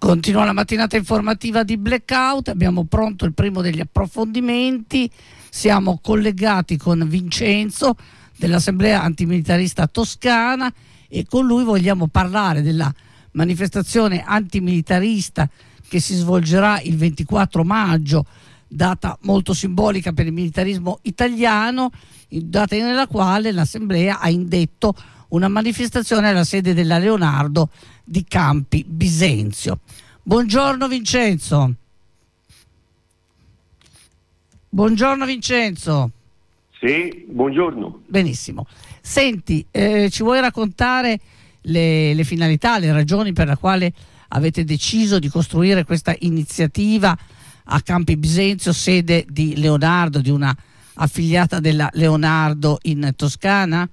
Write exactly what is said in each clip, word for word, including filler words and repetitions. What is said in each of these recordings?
Continua la mattinata informativa di Blackout, abbiamo pronto il primo degli approfondimenti, siamo collegati con Vincenzo dell'Assemblea Antimilitarista Toscana e con lui vogliamo parlare della manifestazione antimilitarista che si svolgerà il ventiquattro maggio, data molto simbolica per il militarismo italiano, data nella quale l'Assemblea ha indetto una manifestazione alla sede della Leonardo di Campi Bisenzio. Buongiorno Vincenzo. Buongiorno Vincenzo. Sì, buongiorno. Benissimo. Senti, eh, ci vuoi raccontare le, le finalità, le ragioni per le quali avete deciso di costruire questa iniziativa a Campi Bisenzio, sede di Leonardo, di una affiliata della Leonardo in Toscana?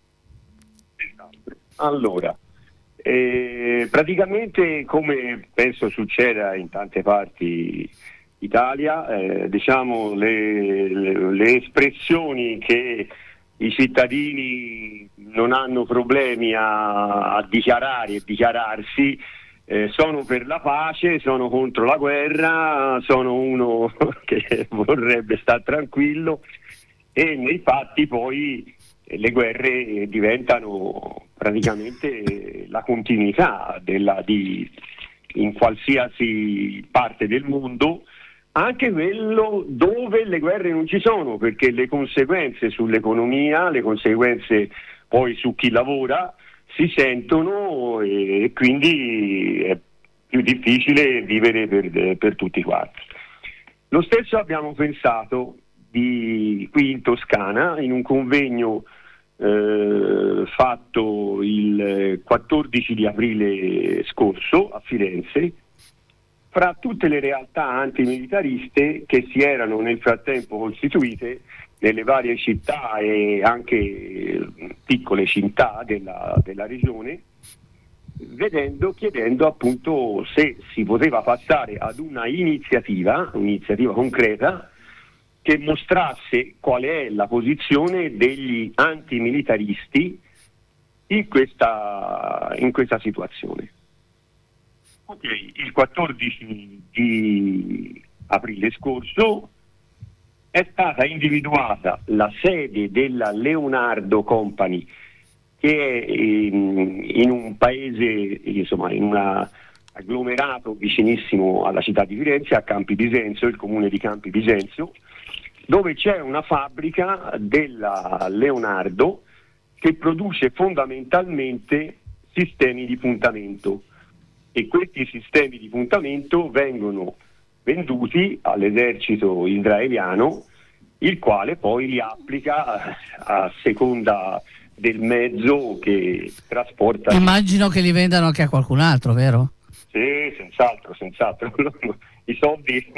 Allora, eh, praticamente come penso succeda in tante parti d'Italia, eh, diciamo le, le, le espressioni che i cittadini non hanno problemi a, a dichiarare e dichiararsi eh, sono per la pace, sono contro la guerra, sono uno che vorrebbe stare tranquillo, e nei fatti poi le guerre diventano praticamente la continuità della, di, in qualsiasi parte del mondo, anche quello dove le guerre non ci sono, perché le conseguenze sull'economia, le conseguenze poi su chi lavora si sentono, e quindi è più difficile vivere per, per tutti quanti. Lo stesso abbiamo pensato di, qui in Toscana, in un convegno Eh, fatto il quattordici di aprile scorso a Firenze, fra tutte le realtà antimilitariste che si erano nel frattempo costituite nelle varie città e anche piccole città della, della regione, vedendo, chiedendo appunto se si poteva passare ad una iniziativa, un'iniziativa concreta, che mostrasse qual è la posizione degli antimilitaristi in questa, in questa situazione. Ok, il quattordici di aprile scorso è stata individuata la sede della Leonardo Company, che è in, in un paese, insomma, in un agglomerato vicinissimo alla città di Firenze, a Campi Bisenzio, il comune di Campi Bisenzio, dove c'è una fabbrica della Leonardo che produce fondamentalmente sistemi di puntamento, e questi sistemi di puntamento vengono venduti all'esercito israeliano, il quale poi li applica a seconda del mezzo che trasporta. Immagino che li vendano anche a qualcun altro, vero? Sì, senz'altro, senz'altro. I soldi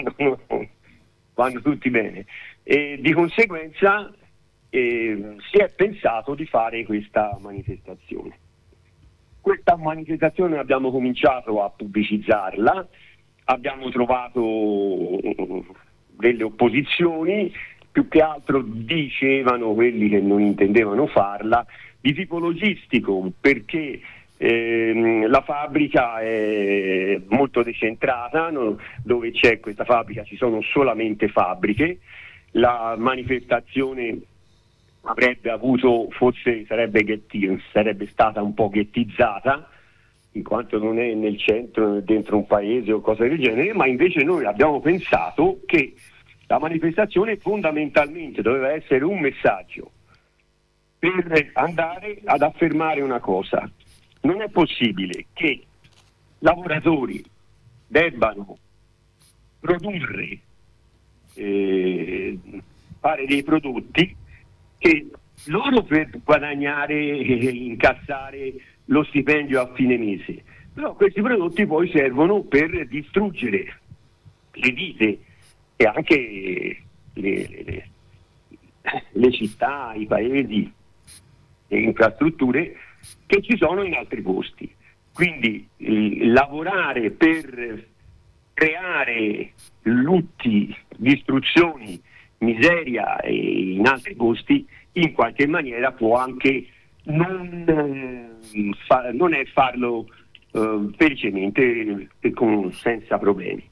vanno tutti bene. E di conseguenza eh, si è pensato di fare questa manifestazione. Questa manifestazione abbiamo cominciato a pubblicizzarla, abbiamo trovato delle opposizioni, più che altro dicevano quelli che non intendevano farla, di tipo logistico, perché ehm, la fabbrica è molto decentrata, no? Dove c'è questa fabbrica ci sono solamente fabbriche. La manifestazione avrebbe avuto, forse sarebbe, ghetti, sarebbe stata un po' ghettizzata, in quanto non è nel centro, dentro un paese o cose del genere, ma invece noi abbiamo pensato che la manifestazione fondamentalmente doveva essere un messaggio per andare ad affermare una cosa: non è possibile che lavoratori debbano produrre, eh, fare dei prodotti che loro per guadagnare e incassare lo stipendio a fine mese, però questi prodotti poi servono per distruggere le vite e anche le, le, le città, i paesi e infrastrutture che ci sono in altri posti. Quindi eh, lavorare per creare lutti, distruzioni, miseria e in altri posti in qualche maniera può anche non, eh, fa, non è farlo eh, felicemente e con, senza problemi.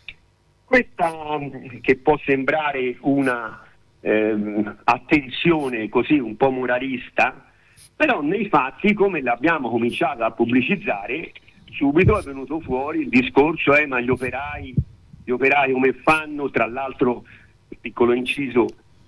Questa che può sembrare una ehm, attenzione così un po' moralista, però nei fatti, come l'abbiamo cominciato a pubblicizzare, subito è venuto fuori il discorso, eh, ma gli operai, gli operai come fanno? Tra l'altro, piccolo inciso,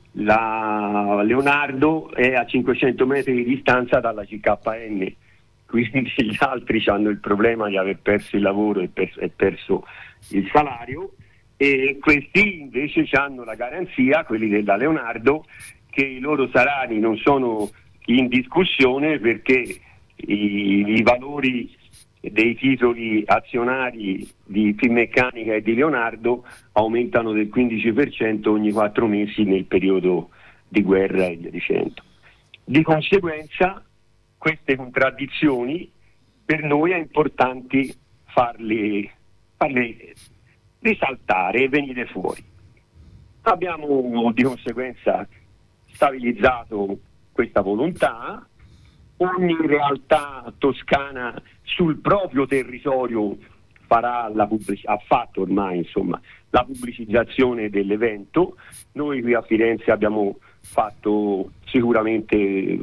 la Leonardo è a cinquecento metri di distanza dalla C K N, quindi gli altri hanno il problema di aver perso il lavoro e, per, e perso il salario, e questi invece hanno la garanzia, quelli della Leonardo, che i loro salari non sono in discussione perché i, i valori dei titoli azionari di Finmeccanica e di Leonardo aumentano del quindici per cento ogni quattro mesi nel periodo di guerra e via dicendo. Di conseguenza queste contraddizioni per noi è importante farle, farle risaltare e venire fuori. Abbiamo di conseguenza stabilizzato questa volontà. Ogni realtà toscana sul proprio territorio farà la pubblic- ha fatto ormai insomma la pubblicizzazione dell'evento. Noi qui a Firenze abbiamo fatto sicuramente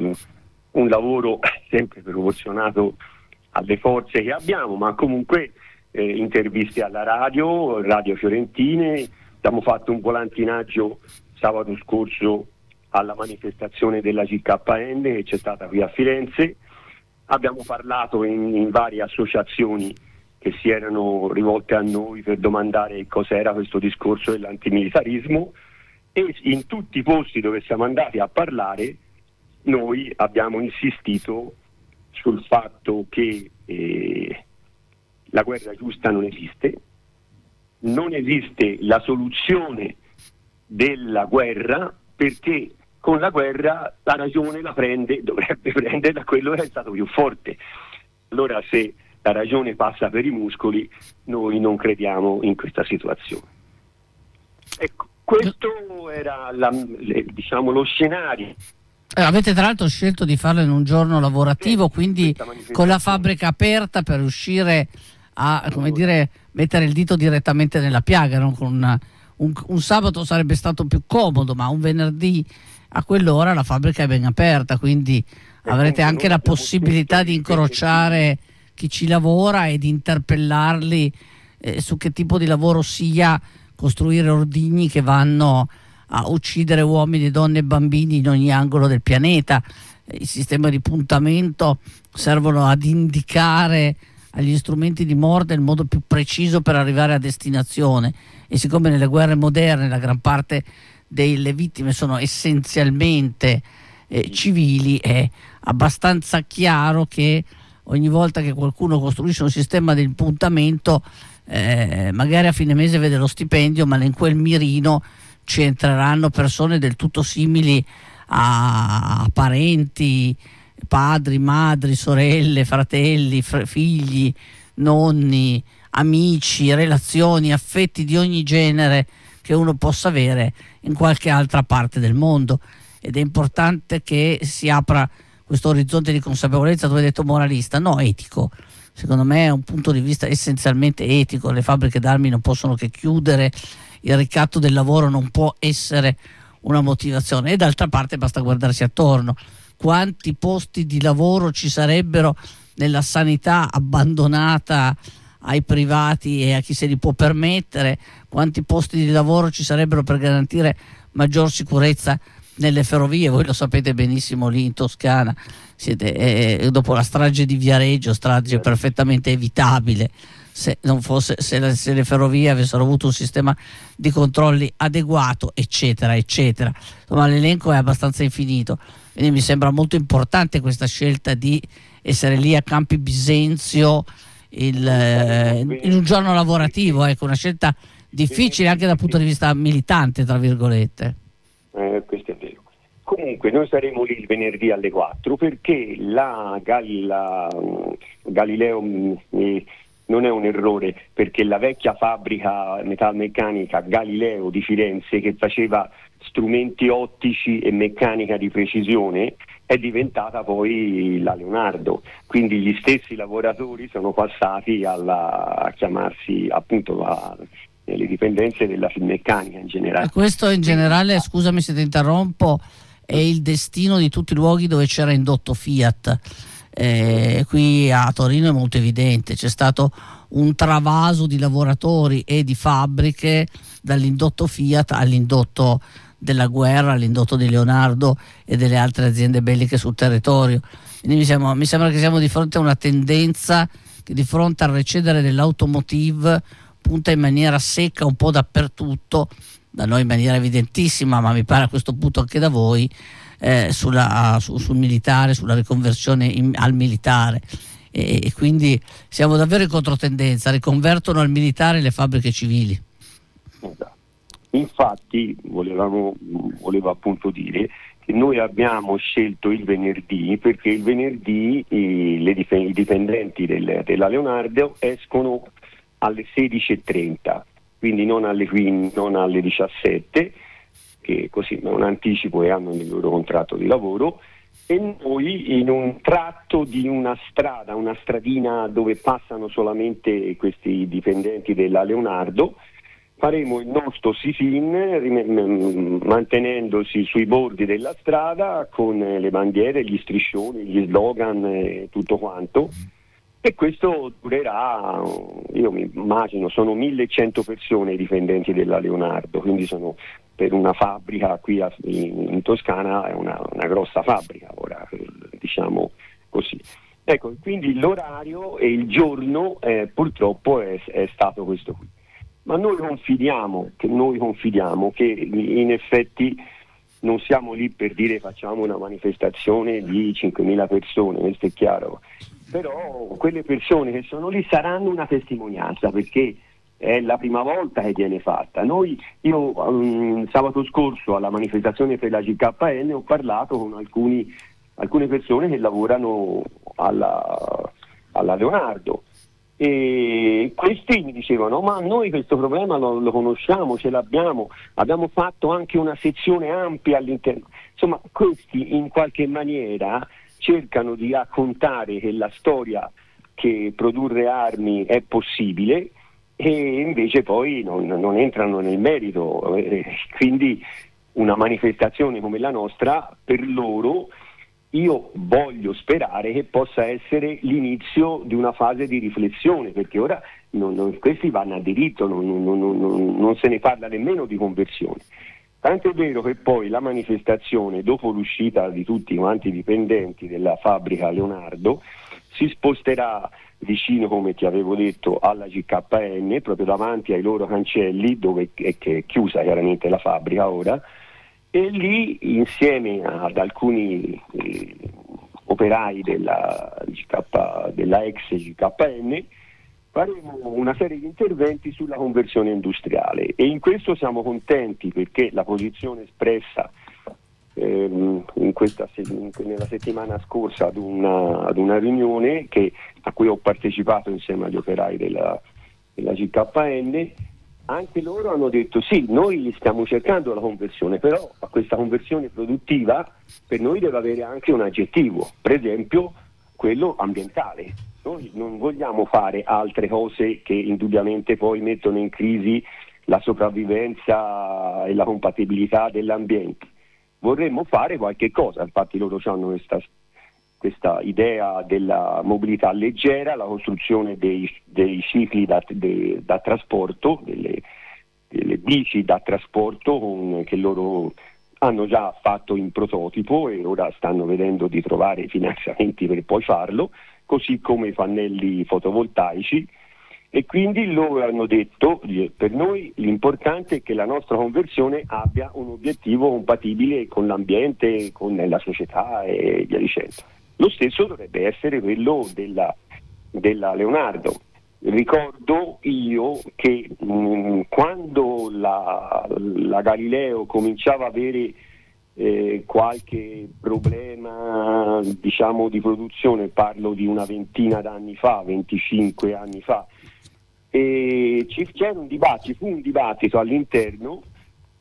un lavoro sempre proporzionato alle forze che abbiamo, ma comunque eh, interviste alla radio, Radio Fiorentine, abbiamo fatto un volantinaggio sabato scorso alla manifestazione della C K N che c'è stata qui a Firenze, abbiamo parlato in, in varie associazioni che si erano rivolte a noi per domandare cos'era questo discorso dell'antimilitarismo, e in tutti i posti dove siamo andati a parlare noi abbiamo insistito sul fatto che eh, la guerra giusta non esiste, non esiste la soluzione della guerra, perché con la guerra la ragione la prende, dovrebbe prendere da quello che è stato più forte. Allora se la ragione passa per i muscoli, noi non crediamo in questa situazione. Ecco, questo era la, le, diciamo, lo scenario. Eh, avete tra l'altro scelto di farlo in un giorno lavorativo, quindi con la fabbrica aperta per riuscire a, come dire, mettere il dito direttamente nella piaga, no? Con una, un, un sabato sarebbe stato più comodo, ma un venerdì a quell'ora la fabbrica è ben aperta, quindi avrete anche la possibilità di incrociare chi ci lavora e di interpellarli eh, su che tipo di lavoro sia costruire ordigni che vanno a uccidere uomini, donne e bambini in ogni angolo del pianeta. I sistemi di puntamento servono ad indicare agli strumenti di morte il modo più preciso per arrivare a destinazione, e siccome nelle guerre moderne la gran parte delle vittime sono essenzialmente eh, civili, è abbastanza chiaro che ogni volta che qualcuno costruisce un sistema di impuntamento eh, magari a fine mese vede lo stipendio, ma in quel mirino ci entreranno persone del tutto simili a parenti, padri, madri, sorelle, fratelli, fr- figli, nonni, amici, relazioni, affetti di ogni genere che uno possa avere in qualche altra parte del mondo, ed è importante che si apra questo orizzonte di consapevolezza. Tu hai detto moralista, no, etico. Secondo me è un punto di vista essenzialmente etico. Le fabbriche d'armi non possono che chiudere, il ricatto del lavoro non può essere una motivazione, e d'altra parte basta guardarsi attorno. Quanti posti di lavoro ci sarebbero nella sanità abbandonata ai privati e a chi se li può permettere? Quanti posti di lavoro ci sarebbero per garantire maggior sicurezza nelle ferrovie? Voi lo sapete benissimo lì in Toscana, siete, eh, dopo la strage di Viareggio, strage perfettamente evitabile se non fosse, se le, se le ferrovie avessero avuto un sistema di controlli adeguato, eccetera eccetera. Insomma, l'elenco è abbastanza infinito, quindi mi sembra molto importante questa scelta di essere lì a Campi Bisenzio il, eh, in un giorno lavorativo. Ecco, una scelta difficile anche dal punto di vista militante, tra virgolette. Eh, questo è vero. Comunque noi saremo lì il venerdì alle quattro, perché la, Gal- la Galileo mh, non è un errore, perché la vecchia fabbrica metalmeccanica Galileo di Firenze, che faceva strumenti ottici e meccanica di precisione, è diventata poi la Leonardo, quindi gli stessi lavoratori sono passati alla, a chiamarsi appunto la, le dipendenze della Finmeccanica in generale. E questo in generale, scusami se ti interrompo, è il destino di tutti i luoghi dove c'era indotto Fiat. Eh, qui a Torino è molto evidente, c'è stato un travaso di lavoratori e di fabbriche dall'indotto Fiat all'indotto della guerra, all'indotto di Leonardo e delle altre aziende belliche sul territorio. Quindi mi sembra, mi sembra che siamo di fronte a una tendenza che di fronte al recedere dell'automotive punta in maniera secca un po' dappertutto, da noi in maniera evidentissima, ma mi pare a questo punto anche da voi, eh, sulla, su, sul militare, sulla riconversione in, al militare. E, e quindi siamo davvero in controtendenza, riconvertono al militare le fabbriche civili. Infatti volevamo, volevo appunto dire che noi abbiamo scelto il venerdì perché il venerdì i, le dif- i dipendenti del, della Leonardo escono alle sedici e trenta, quindi non alle, non alle diciassette, che così non anticipo e hanno il loro contratto di lavoro, e noi in un tratto di una strada, una stradina dove passano solamente questi dipendenti della Leonardo, faremo il nostro sit-in mantenendosi sui bordi della strada con le bandiere, gli striscioni, gli slogan e tutto quanto, e questo durerà, io mi immagino, sono millecento persone i dipendenti della Leonardo, quindi sono per una fabbrica qui a, in, in Toscana è una, una grossa fabbrica, ora diciamo così. Ecco, quindi l'orario e il giorno eh, purtroppo è, è stato questo qui. Ma noi confidiamo, che noi confidiamo che in effetti non siamo lì per dire facciamo una manifestazione di cinquemila persone, questo è chiaro, però quelle persone che sono lì saranno una testimonianza, perché è la prima volta che viene fatta. Noi, io um, sabato scorso alla manifestazione per la G K N ho parlato con alcuni, alcune persone che lavorano alla, alla Leonardo, e questi mi dicevano ma noi questo problema lo, lo conosciamo, ce l'abbiamo, abbiamo fatto anche una sezione ampia all'interno. Insomma, questi in qualche maniera cercano di raccontare che la storia, che produrre armi è possibile, e invece poi non, non entrano nel merito, eh, quindi una manifestazione come la nostra per loro, io voglio sperare che possa essere l'inizio di una fase di riflessione, perché ora non, non, questi vanno a diritto, non, non, non, non se ne parla nemmeno di conversione. Tanto è vero che poi la manifestazione, dopo l'uscita di tutti quanti i dipendenti della fabbrica Leonardo, si sposterà vicino, come ti avevo detto, alla G K N, proprio davanti ai loro cancelli, dove è, che è chiusa chiaramente la fabbrica ora, e lì insieme ad alcuni eh, operai della, G K, della ex G K N faremo una serie di interventi sulla conversione industriale, e in questo siamo contenti perché la posizione espressa ehm, in questa, in, nella settimana scorsa ad una, ad una riunione che, a cui ho partecipato insieme agli operai della, della G K N, anche loro hanno detto sì, noi stiamo cercando la conversione, però questa conversione produttiva per noi deve avere anche un aggettivo, per esempio quello ambientale. Noi non vogliamo fare altre cose che indubbiamente poi mettono in crisi la sopravvivenza e la compatibilità dell'ambiente. Vorremmo fare qualche cosa, infatti loro hanno questa, questa idea della mobilità leggera, la costruzione dei, dei cicli da, de, da trasporto, delle, delle bici da trasporto con, che loro hanno già fatto in prototipo e ora stanno vedendo di trovare finanziamenti per poi farlo, così come i pannelli fotovoltaici, e quindi loro hanno detto per noi l'importante è che la nostra conversione abbia un obiettivo compatibile con l'ambiente, con la società e via dicendo. Lo stesso dovrebbe essere quello della, della Leonardo. Ricordo io che mh, quando la, la Galileo cominciava a avere eh, qualche problema, diciamo, di produzione, parlo di una ventina d'anni fa, venticinque anni fa, e ci, c'era un dibattito, fu un dibattito all'interno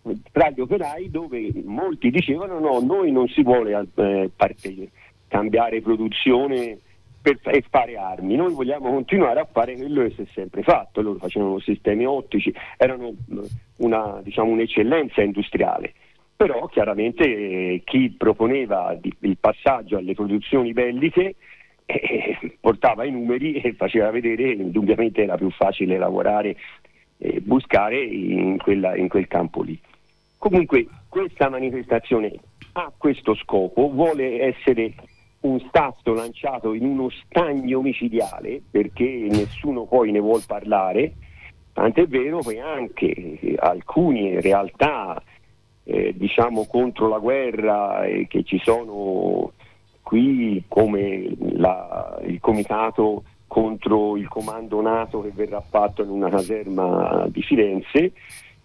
tra gli operai, dove molti dicevano no, noi non si vuole eh, parte, cambiare produzione per e fare armi, noi vogliamo continuare a fare quello che si è sempre fatto. Loro facevano sistemi ottici, erano una, diciamo, un'eccellenza industriale, però chiaramente eh, chi proponeva di, il passaggio alle produzioni belliche eh, portava i numeri e faceva vedere che indubbiamente era più facile lavorare e buscare in, quella, in quel campo lì. Comunque questa manifestazione ha questo scopo, vuole essere un sasso lanciato in uno stagno micidiale, perché nessuno poi ne vuol parlare, tant'è vero che anche alcune realtà eh, diciamo contro la guerra eh, che ci sono qui, come la, il comitato contro il comando NATO che verrà fatto in una caserma di Firenze,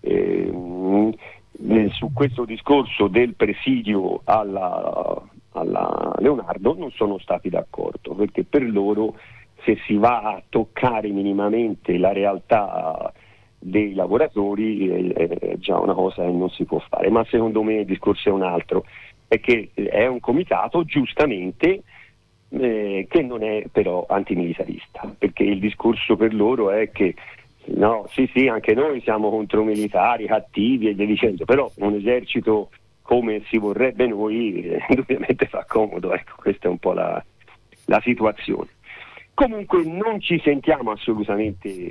eh, su questo discorso del presidio alla, alla Leonardo non sono stati d'accordo, perché per loro, se si va a toccare minimamente la realtà dei lavoratori, è, è già una cosa che non si può fare. Ma secondo me il discorso è un altro, è che è un comitato giustamente eh, che non è però antimilitarista, perché il discorso per loro è che no, sì sì, anche noi siamo contro militari cattivi e via dicendo, però un esercito come si vorrebbe noi eh, indubbiamente fa comodo, ecco, questa è un po' la, la situazione. Comunque non ci sentiamo assolutamente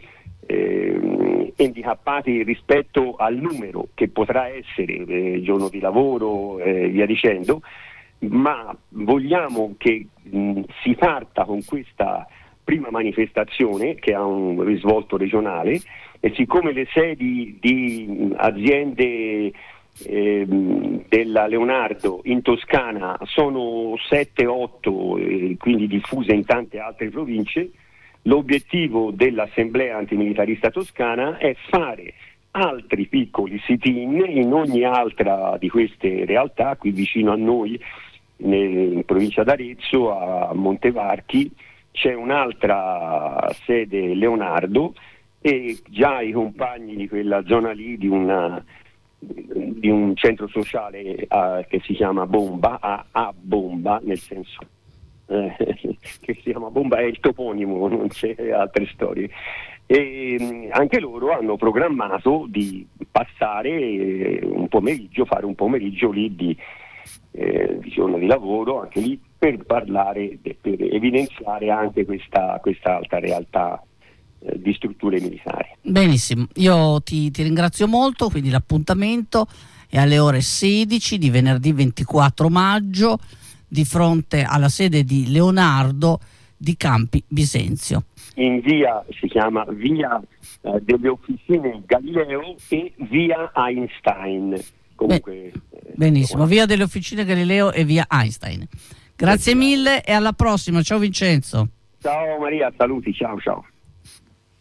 eh, handicappati rispetto al numero che potrà essere eh, giorno di lavoro e eh, via dicendo, ma vogliamo che mh, si parta con questa prima manifestazione che ha un risvolto regionale, e siccome le sedi di aziende eh, della Leonardo in Toscana sono sette otto, eh, quindi diffuse in tante altre province, l'obiettivo dell'Assemblea Antimilitarista Toscana è fare altri piccoli sit-in in ogni altra di queste realtà, qui vicino a noi in provincia d'Arezzo, a Montevarchi c'è un'altra sede Leonardo, e già i compagni di quella zona lì, di, una, di un centro sociale uh, che si chiama Bomba, a, a Bomba, nel senso eh, che si chiama Bomba, è il toponimo, non c'è altre storie. E mh, anche loro hanno programmato di passare eh, un pomeriggio, fare un pomeriggio lì di, eh, di giorno di lavoro, anche lì per parlare, per evidenziare anche questa, questa alta realtà eh, di strutture militari. Benissimo, io ti, ti ringrazio molto, quindi l'appuntamento è alle ore sedici di venerdì ventiquattro maggio di fronte alla sede di Leonardo di Campi Bisenzio. In via, si chiama via eh, delle Officine Galileo e via Einstein. Comunque, Beh, benissimo, eh, via delle Officine Galileo e via Einstein. Grazie mille e alla prossima, ciao Vincenzo. Ciao Maria, saluti, ciao ciao.